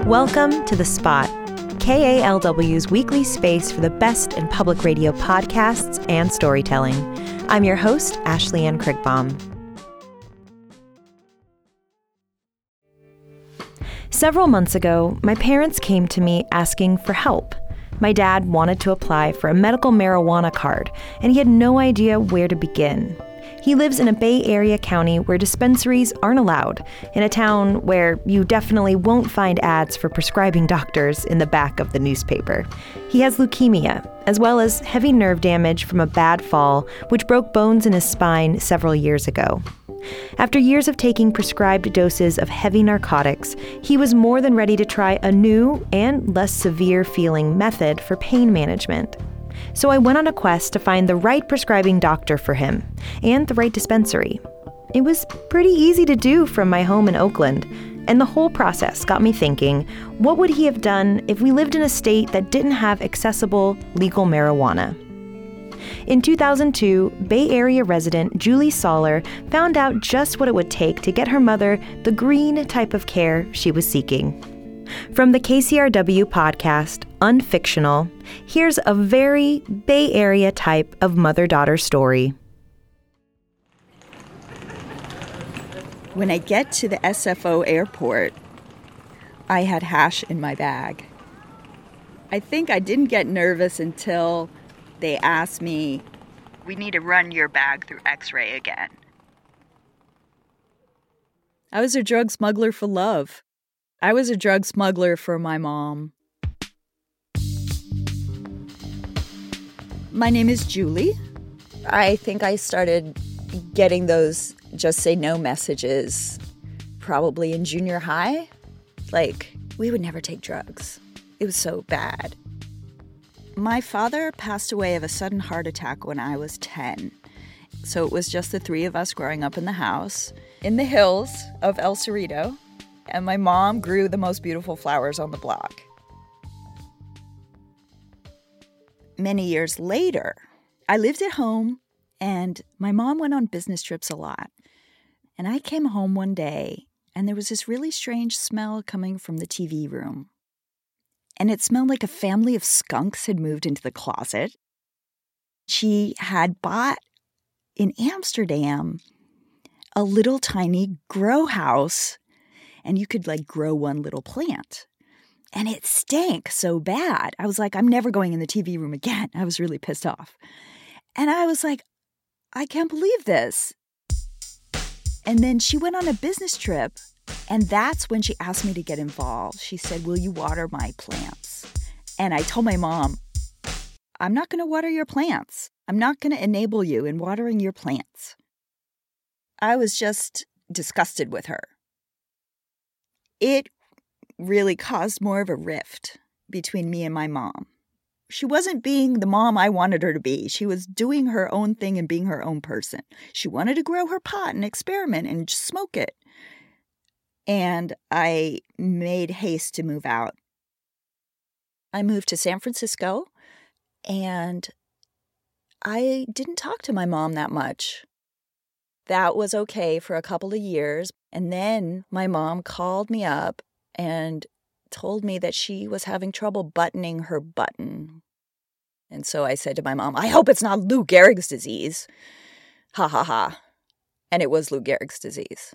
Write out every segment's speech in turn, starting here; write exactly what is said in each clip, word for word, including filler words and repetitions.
Welcome to The Spot, K A L W's weekly space for the best in public radio podcasts and storytelling. I'm your host, Ashley Ann Krigbaum. Several months ago, my parents came to me asking for help. My dad wanted to apply for a medical marijuana card, and he had no idea where to begin. He lives in a Bay Area county where dispensaries aren't allowed, in a town where you definitely won't find ads for prescribing doctors in the back of the newspaper. He has leukemia, as well as heavy nerve damage from a bad fall, which broke bones in his spine several years ago. After years of taking prescribed doses of heavy narcotics, he was more than ready to try a new and less severe-feeling method for pain management. So I went on a quest to find the right prescribing doctor for him and the right dispensary. It was pretty easy to do from my home in Oakland, and the whole process got me thinking, what would he have done if we lived in a state that didn't have accessible legal marijuana? In two thousand two, Bay Area resident Julie Soller found out just what it would take to get her mother the green type of care she was seeking. From the K C R W podcast, Unfictional, here's a very Bay Area type of mother-daughter story. When I get to the S F O airport, I had hash in my bag. I think I didn't get nervous until they asked me, "We need to run your bag through X-ray again." I was a drug smuggler for love. I was a drug smuggler for my mom. My name is Julie. I think I started getting those just say no messages probably in junior high. Like, we would never take drugs. It was so bad. My father passed away of a sudden heart attack when I was ten. So it was just the three of us growing up in the house in the hills of El Cerrito. And my mom grew the most beautiful flowers on the block. Many years later, I lived at home, and my mom went on business trips a lot. And I came home one day, and there was this really strange smell coming from the T V room. And it smelled like a family of skunks had moved into the closet. She had bought in Amsterdam a little tiny grow house, and you could like grow one little plant. And it stank so bad. I was like, I'm never going in the T V room again. I was really pissed off. And I was like, I can't believe this. And then she went on a business trip, and that's when she asked me to get involved. She said, "Will you water my plants?" And I told my mom, I'm not going to water your plants. I'm not going to enable you in watering your plants. I was just disgusted with her. It really caused more of a rift between me and my mom. She wasn't being the mom I wanted her to be. She was doing her own thing and being her own person. She wanted to grow her pot and experiment and smoke it. And I made haste to move out. I moved to San Francisco, and I didn't talk to my mom that much. That was okay for a couple of years. And then my mom called me up and told me that she was having trouble buttoning her button. And so I said to my mom, I hope it's not Lou Gehrig's disease. Ha ha ha. And it was Lou Gehrig's disease.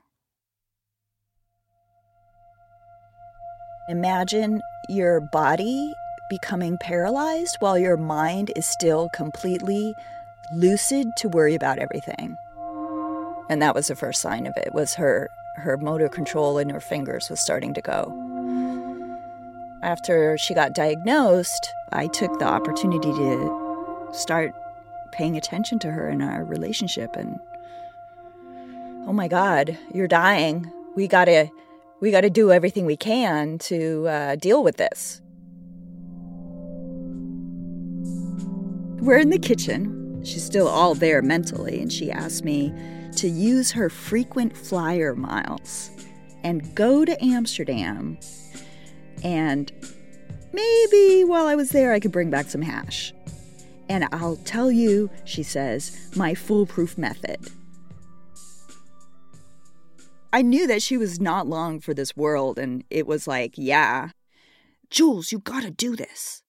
Imagine your body becoming paralyzed while your mind is still completely lucid to worry about everything. And that was the first sign of it, was her, her motor control in her fingers was starting to go. After she got diagnosed, I took the opportunity to start paying attention to her in our relationship. And, oh my God, you're dying. We gotta, we gotta do everything we can to uh, deal with this. We're in the kitchen. She's still all there mentally, and she asked me to use her frequent flyer miles and go to Amsterdam, and maybe while I was there I could bring back some hash. And I'll tell you, she says, my foolproof method. I knew that she was not long for this world, and it was like, yeah, Jules, you gotta do this.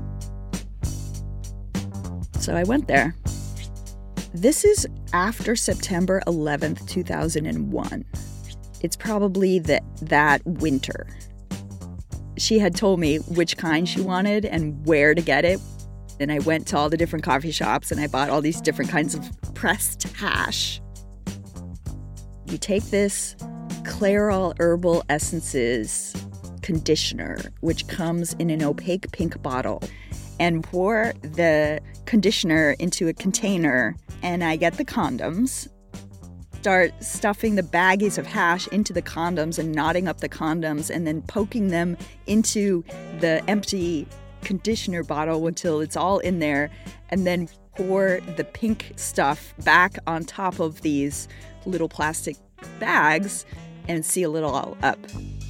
So I went there. This is after September eleventh, two thousand one. It's probably the, that winter. She had told me which kind she wanted and where to get it. And I went to all the different coffee shops and I bought all these different kinds of pressed hash. You take this Clairol Herbal Essences conditioner, which comes in an opaque pink bottle, and pour the conditioner into a container, and I get the condoms, start stuffing the baggies of hash into the condoms and knotting up the condoms and then poking them into the empty conditioner bottle until it's all in there, and then pour the pink stuff back on top of these little plastic bags and seal it all up.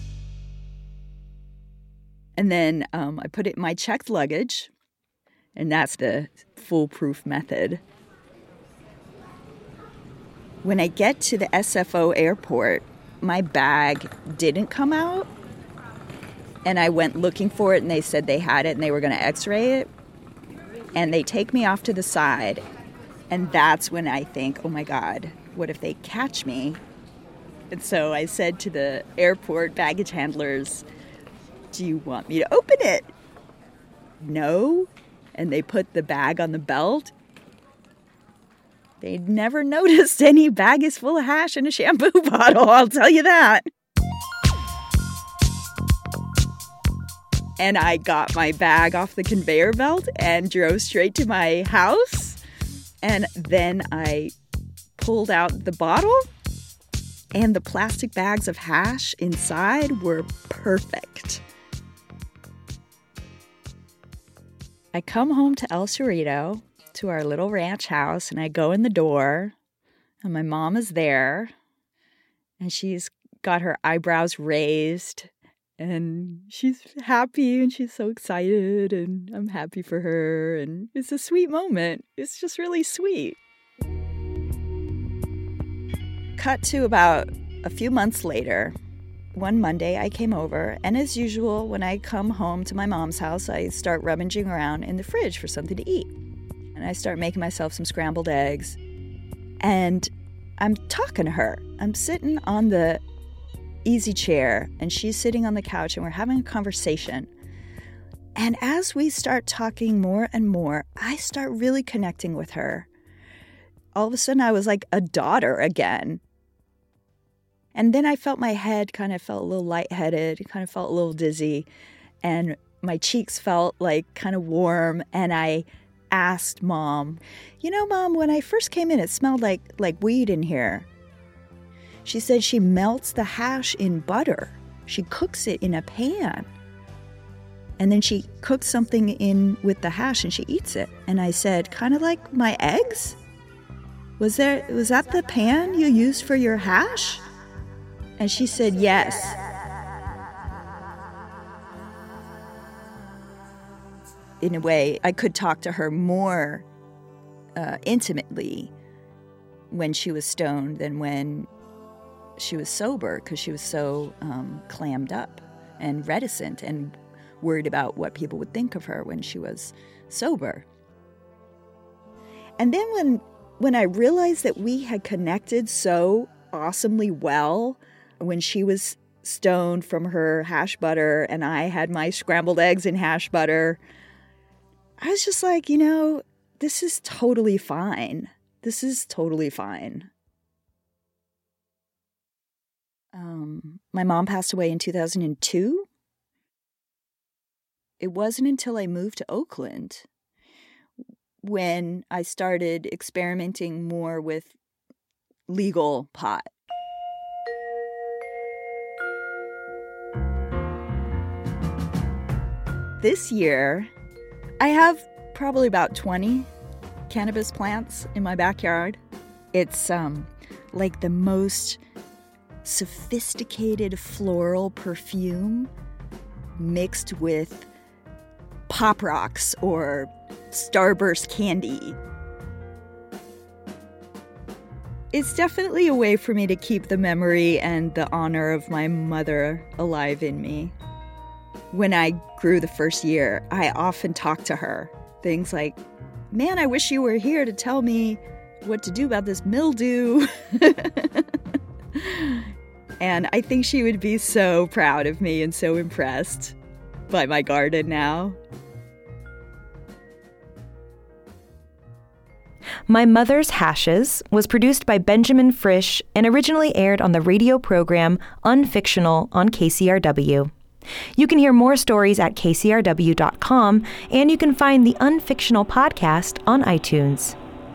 And then um, I put it in my checked luggage, and that's the foolproof method. When I get to the S F O airport, my bag didn't come out, and I went looking for it, and they said they had it, and they were going to x-ray it, and they take me off to the side, and that's when I think, oh my God, what if they catch me? And so I said to the airport baggage handlers, do you want me to open it? No. And they put the bag on the belt. They'd never noticed any bag is full of hash in a shampoo bottle, I'll tell you that. And I got my bag off the conveyor belt and drove straight to my house. And then I pulled out the bottle, and the plastic bags of hash inside were perfect. I come home to El Cerrito, to our little ranch house, and I go in the door, and my mom is there, and she's got her eyebrows raised, and she's happy, and she's so excited, and I'm happy for her, and it's a sweet moment. It's just really sweet. Cut to about a few months later. One Monday I came over, and as usual, when I come home to my mom's house, I start rummaging around in the fridge for something to eat. And I start making myself some scrambled eggs. And I'm talking to her. I'm sitting on the easy chair, and she's sitting on the couch, and we're having a conversation. And as we start talking more and more, I start really connecting with her. All of a sudden, I was like a daughter again. And then I felt my head kind of felt a little lightheaded, kind of felt a little dizzy, and my cheeks felt like kind of warm. And I asked Mom, you know, Mom, when I first came in, it smelled like, like weed in here. She said she melts the hash in butter. She cooks it in a pan. And then she cooks something in with the hash and she eats it. And I said, kind of like my eggs? Was there, was that the pan you used for your hash? And she said, yes. In a way, I could talk to her more uh, intimately when she was stoned than when she was sober, because she was so um, clammed up and reticent and worried about what people would think of her when she was sober. And then when when I realized that we had connected so awesomely well, when she was stoned from her hash butter and I had my scrambled eggs in hash butter, I was just like, you know, this is totally fine. This is totally fine. Um, my mom passed away in two thousand two. It wasn't until I moved to Oakland when I started experimenting more with legal pot. This year, I have probably about twenty cannabis plants in my backyard. It's um, like the most sophisticated floral perfume mixed with Pop Rocks or Starburst candy. It's definitely a way for me to keep the memory and the honor of my mother alive in me. when I grew the first year, I often talked to her. Things like, man, I wish you were here to tell me what to do about this mildew. And I think she would be so proud of me and so impressed by my garden now. My Mother's Hashes was produced by Benjamin Frisch and originally aired on the radio program Unfictional on K C R W. You can hear more stories at K C R W dot com, and you can find the Unfictional podcast on iTunes.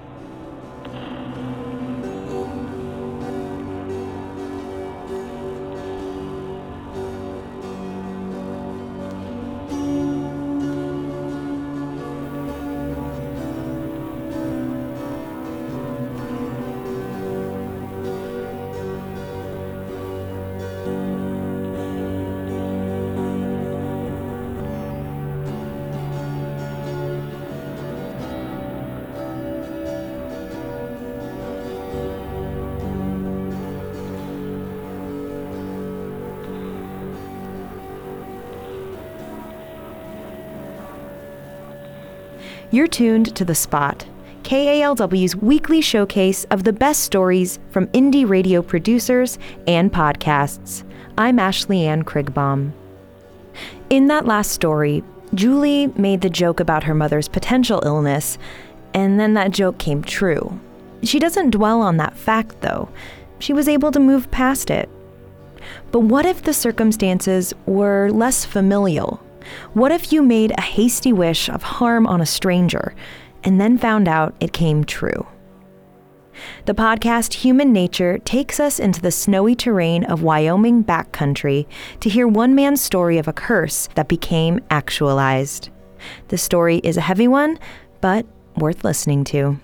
You're tuned to The Spot, K A L W's weekly showcase of the best stories from indie radio producers and podcasts. I'm Ashley Ann Krigbaum. In that last story, Julie made the joke about her mother's potential illness, and then that joke came true. She doesn't dwell on that fact, though. She was able to move past it. But what if the circumstances were less familial? What if you made a hasty wish of harm on a stranger and then found out it came true? The podcast Human Nature takes us into the snowy terrain of Wyoming backcountry to hear one man's story of a curse that became actualized. The story is a heavy one, but worth listening to.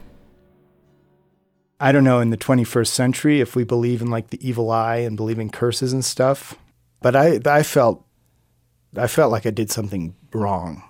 I don't know in the twenty-first century if we believe in like the evil eye and believe in curses and stuff, but I I felt I felt like I did something wrong.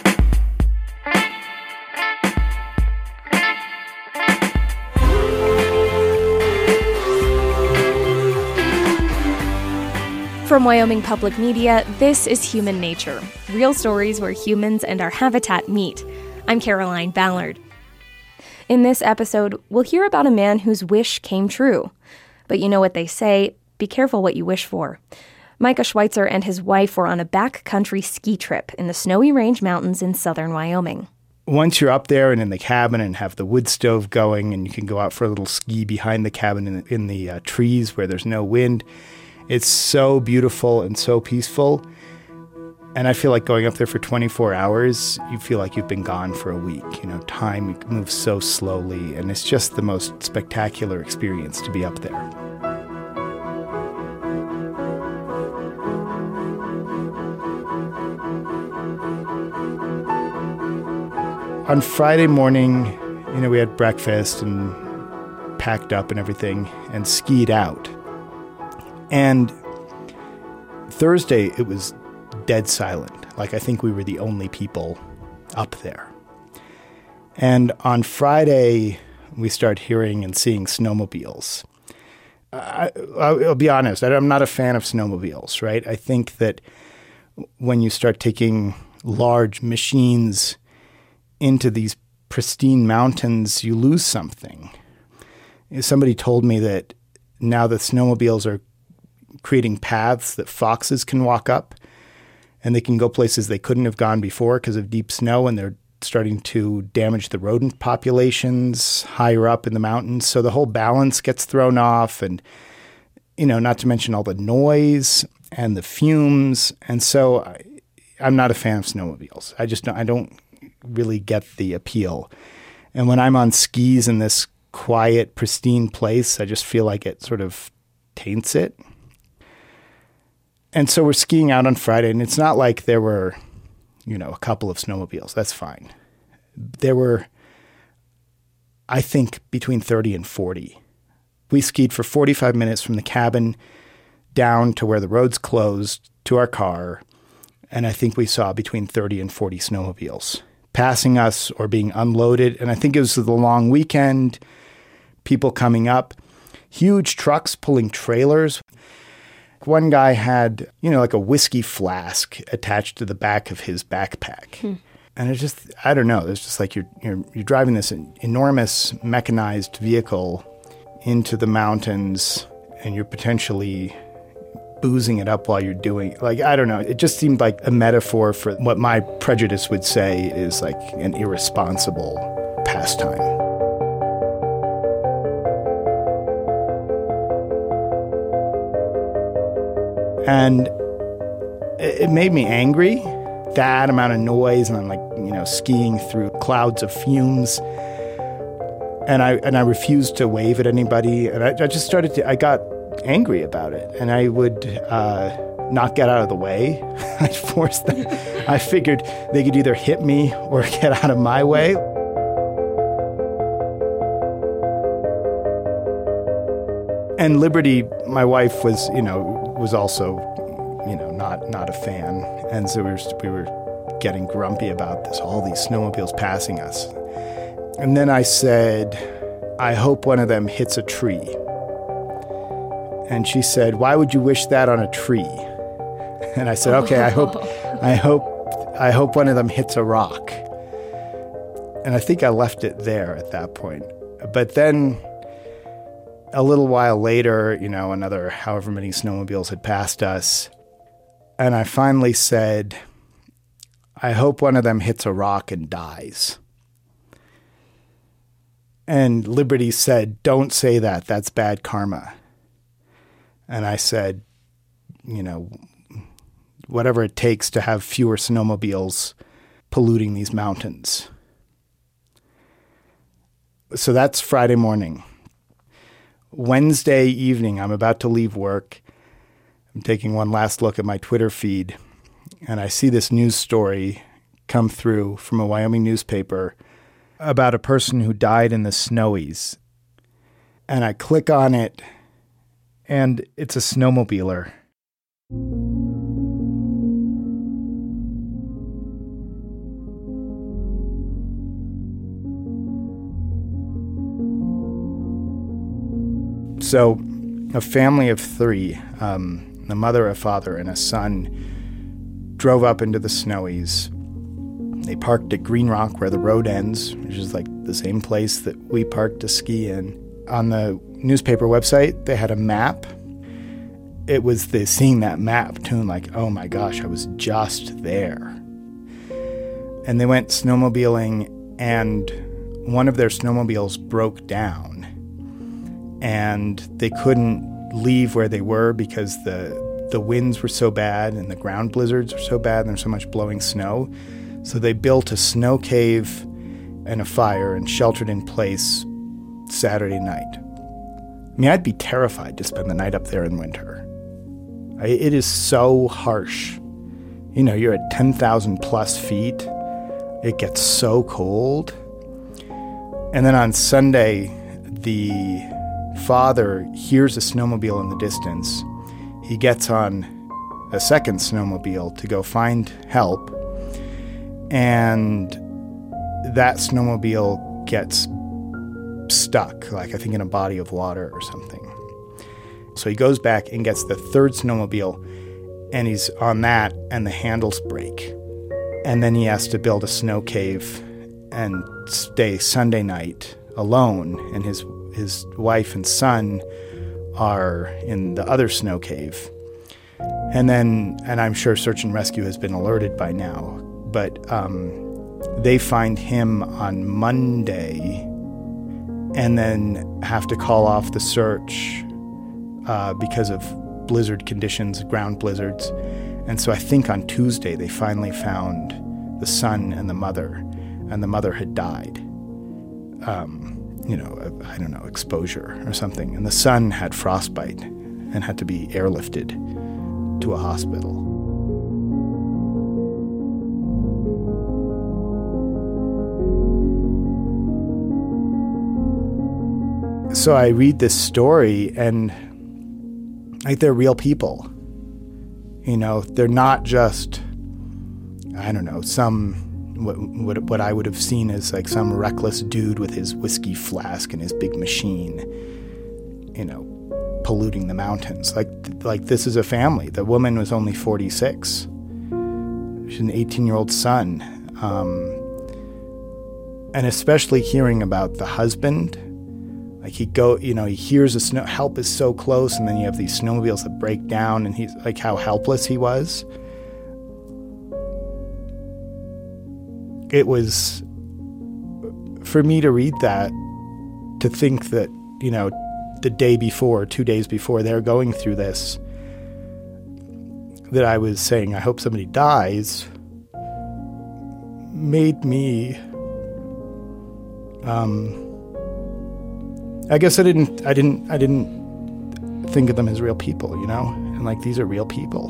From Wyoming Public Media, this is Human Nature, real stories where humans and our habitat meet. I'm Caroline Ballard. In this episode, we'll hear about a man whose wish came true. But you know what they say, be careful what you wish for. Micah Schweitzer and his wife were on a backcountry ski trip in the Snowy Range Mountains in southern Wyoming. Once you're up there and in the cabin and have the wood stove going and you can go out for a little ski behind the cabin in the, in the uh, trees where there's no wind, it's so beautiful and so peaceful. And I feel like going up there for twenty-four hours, you feel like you've been gone for a week. You know, time moves so slowly, and it's just the most spectacular experience to be up there. On Friday morning, you know, we had breakfast and packed up and everything and skied out. And Thursday, it was dead silent. Like, I think we were the only people up there. And on Friday, we start hearing and seeing snowmobiles. I, I'll be honest, I'm not a fan of snowmobiles, right? I think that when you start taking large machines into these pristine mountains, you lose something. Somebody told me that now the snowmobiles are creating paths that foxes can walk up, and they can go places they couldn't have gone before because of deep snow, and they're starting to damage the rodent populations higher up in the mountains. So the whole balance gets thrown off, and, you know, not to mention all the noise and the fumes. And so I, I'm not a fan of snowmobiles. I just don't, I don't really get the appeal. And when I'm on skis in this quiet, pristine place, I just feel like it sort of taints it. And so we're skiing out on Friday, and it's not like there were, you know, a couple of snowmobiles. That's fine. There were, I think, between thirty and forty. We skied for forty-five minutes from the cabin down to where the roads closed to our car, and I think we saw between thirty and forty snowmobiles passing us or being unloaded. And I think it was the long weekend, people coming up, huge trucks pulling trailers. One guy had, you know, like a whiskey flask attached to the back of his backpack. Hmm. And it's just, I don't know, it's just like you're, you're, you're driving this enormous mechanized vehicle into the mountains and you're potentially boozing it up while you're doing it. Like, I don't know. It just seemed like a metaphor for what my prejudice would say is like an irresponsible pastime. And it made me angry, that amount of noise, and I'm like, you know, skiing through clouds of fumes. And I and I refused to wave at anybody. And I, I just started to, I got angry about it. And I would uh, not get out of the way. I forced them. I figured they could either hit me or get out of my way. And Liberty, my wife, was, you know, was also, you know, not not a fan. And so we were, we were getting grumpy about this, all these snowmobiles passing us. And then I said, I hope one of them hits a tree. And she said, why would you wish that on a tree? And I said, okay, I hope, I hope, I hope one of them hits a rock. And I think I left it there at that point. But then a little while later, you know, another however many snowmobiles had passed us. And I finally said, I hope one of them hits a rock and dies. And Liberty said, don't say that. That's bad karma. And I said, you know, whatever it takes to have fewer snowmobiles polluting these mountains. So that's Friday morning. Wednesday evening, I'm about to leave work. I'm taking one last look at my Twitter feed, and I see this news story come through from a Wyoming newspaper about a person who died in the Snowies. And I click on it, and it's a snowmobiler. So a family of three, um, a mother, a father, and a son, drove up into the Snowies. They parked at Green Rock where the road ends, which is like the same place that we parked to ski in. On the newspaper website, they had a map. It was the seeing that map too, like, oh my gosh, I was just there. And they went snowmobiling, and one of their snowmobiles broke down. And they couldn't leave where they were because the the winds were so bad and the ground blizzards were so bad and there's so much blowing snow. So they built a snow cave and a fire and sheltered in place Saturday night. I mean, I'd be terrified to spend the night up there in winter. I, it is so harsh. You know, you're at ten thousand plus feet. It gets so cold. And then on Sunday, the father hears a snowmobile in the distance. He gets on a second snowmobile to go find help, and that snowmobile gets stuck, like I think in a body of water or something. So he goes back and gets the third snowmobile, and he's on that, and the handles break. And then he has to build a snow cave and stay Sunday night alone, and his his wife and son are in the other snow cave. And then, and I'm sure search and rescue has been alerted by now, but um, they find him on Monday and then have to call off the search uh, because of blizzard conditions, ground blizzards. And so I think on Tuesday they finally found the son and the mother, and the mother had died. Um, you know, I don't know, exposure or something. And the son had frostbite and had to be airlifted to a hospital. So I read this story, and like, they're real people. You know, they're not just, I don't know, some What, what what I would have seen as like some reckless dude with his whiskey flask and his big machine. You know, polluting the mountains. Like, like this is a family. The woman was only forty-six. She's an eighteen-year-old son. Um, and especially hearing about the husband, like he go, you know, he hears a snow, help is so close, and then you have these snowmobiles that break down, and he's like how helpless he was. It was, for me to read that, to think that, you know, the day before, two days before they're going through this, that I was saying, I hope somebody dies, made me, um, I guess I didn't, I didn't, I didn't think of them as real people, you know? And like, these are real people.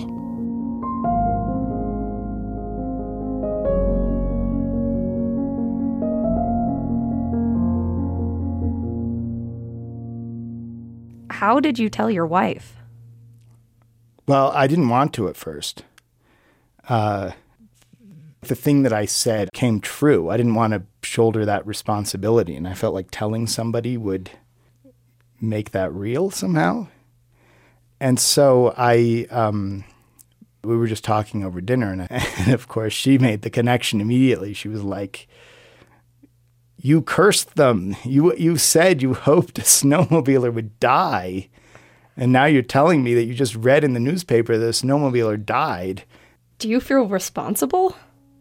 How did you tell your wife? Well, I didn't want to at first. Uh, the thing that I said came true. I didn't want to shoulder that responsibility, and I felt like telling somebody would make that real somehow. And so I, um, we were just talking over dinner, and, and of course she made the connection immediately. She was like, "You cursed them. You you said you hoped a snowmobiler would die. And now you're telling me that you just read in the newspaper that a snowmobiler died." Do you feel responsible?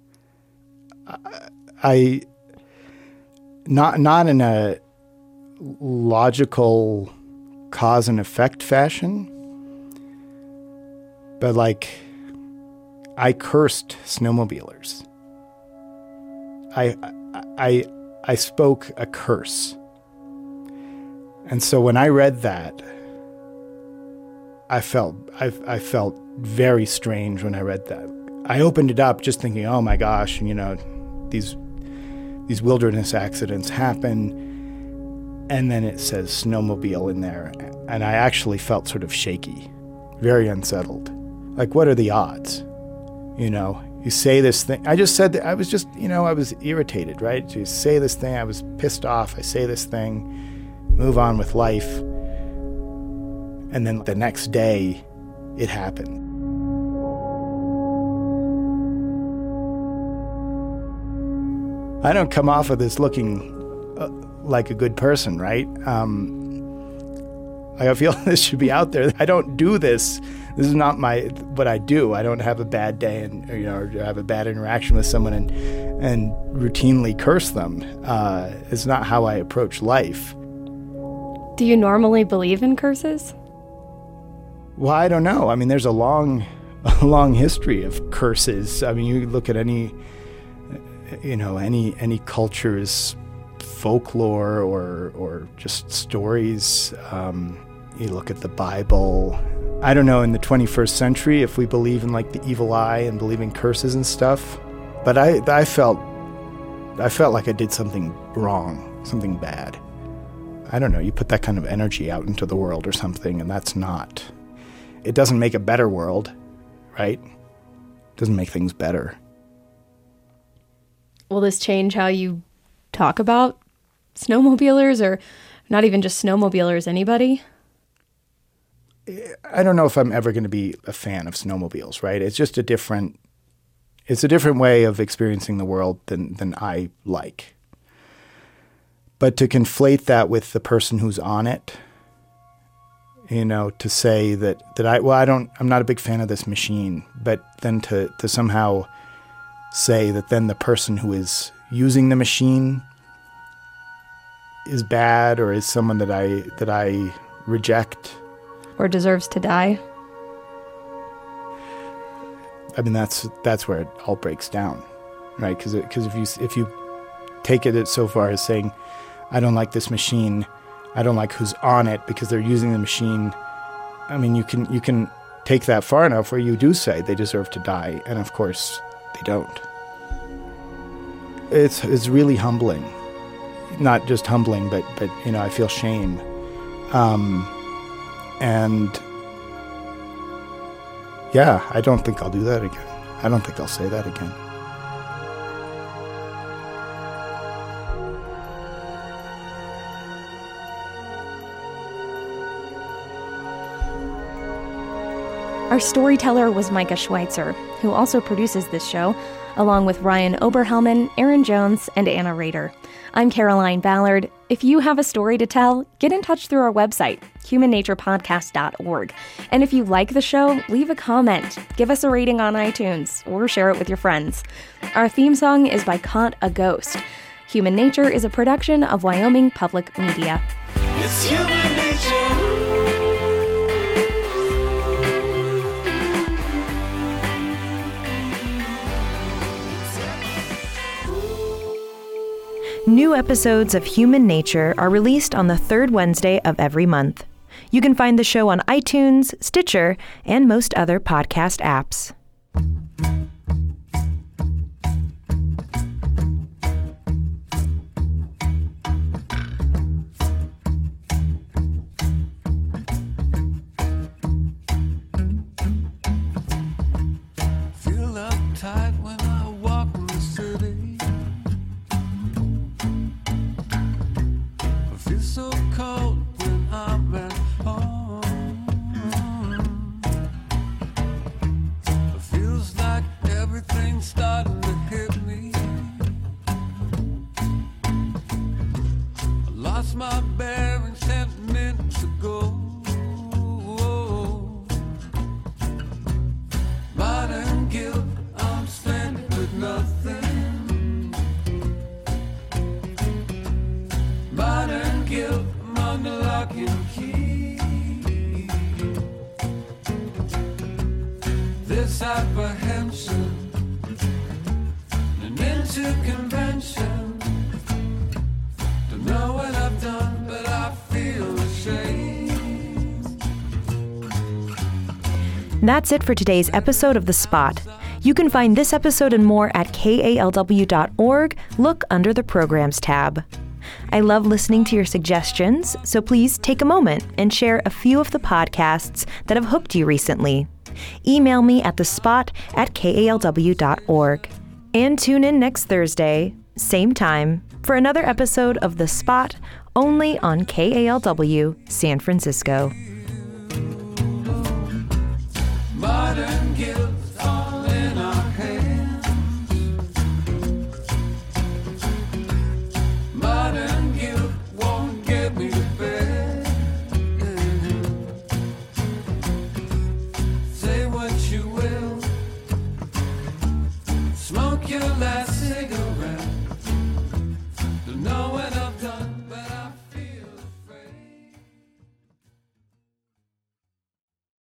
I, not not in a logical cause and effect fashion, but like, I cursed snowmobilers. I I I spoke a curse. And so when I read that, I felt I, I felt very strange when I read that. I opened it up just thinking, oh my gosh, you know, these these wilderness accidents happen, and then it says snowmobile in there, and I actually felt sort of shaky, very unsettled. Like, what are the odds? You know, you say this thing. I just said that I was just, you know, I was irritated, right? You say this thing, I was pissed off. I say this thing, move on with life. And then the next day, it happened. I don't come off of this looking uh, like a good person, right? Um, I feel this should be out there. I don't do this. This is not my what I do. I don't have a bad day and, you know, or have a bad interaction with someone and and routinely curse them. Uh, it's not how I approach life. Do you normally believe in curses? Well, I don't know. I mean, there's a long, a long history of curses. I mean, you look at any, you know, any any culture's folklore or or just stories. Um, you look at the Bible. I don't know in the twenty-first century if we believe in like the evil eye and believe in curses and stuff. But I I felt I felt like I did something wrong, something bad. I don't know. You put that kind of energy out into the world or something, and that's not. It doesn't make a better world, right? It doesn't make things better. Will this change how you talk about snowmobilers, or not even just snowmobilers, anybody? I don't know if I'm ever going to be a fan of snowmobiles, right? It's just a different, it's a different way of experiencing the world than, than I like. But to conflate that with the person who's on it, you know, to say that, that I, well, I don't, I'm not a big fan of this machine, but then to, to somehow say that then the person who is using the machine is bad or is someone that I, that I reject. Or deserves to die. I mean, that's, that's where it all breaks down, right? Because because if you, if you take it so far as saying, I don't like this machine, I don't like who's on it because they're using the machine. I mean, you can you can take that far enough where you do say they deserve to die, and of course they don't. It's it's really humbling, not just humbling, but but you know, I feel shame, um, and yeah, I don't think I'll do that again. I don't think I'll say that again. Our storyteller was Micah Schweitzer, who also produces this show, along with Ryan Oberhelman, Aaron Jones, and Anna Rader. I'm Caroline Ballard. If you have a story to tell, get in touch through our website, human nature podcast dot org. And if you like the show, leave a comment, give us a rating on iTunes, or share it with your friends. Our theme song is by Caught a Ghost. Human Nature is a production of Wyoming Public Media. It's human nature. New episodes of Human Nature are released on the third Wednesday of every month. You can find the show on iTunes, Stitcher, and most other podcast apps. Feel uptight when I walk in the city. So cold when I'm at home. It feels like everything's starting to hit me. I lost my bearings ten minutes ago. Modern guilt, I'm standing with nothing. Modern guilt, I'm under lock and key. This apprehension and into convention. Don't know what I've done, but I feel ashamed. That's it for today's episode of The Spot. You can find this episode and more at K A L W dot org. Look under the Programs tab. I love listening to your suggestions, so please take a moment and share a few of the podcasts that have hooked you recently. Email me at thespot at K A L W dot org. And tune in next Thursday, same time, for another episode of The Spot, only on K A L W San Francisco. Modern guilt all in our hands. Modern guilt won't get me to bed. Say what you will, smoke your last.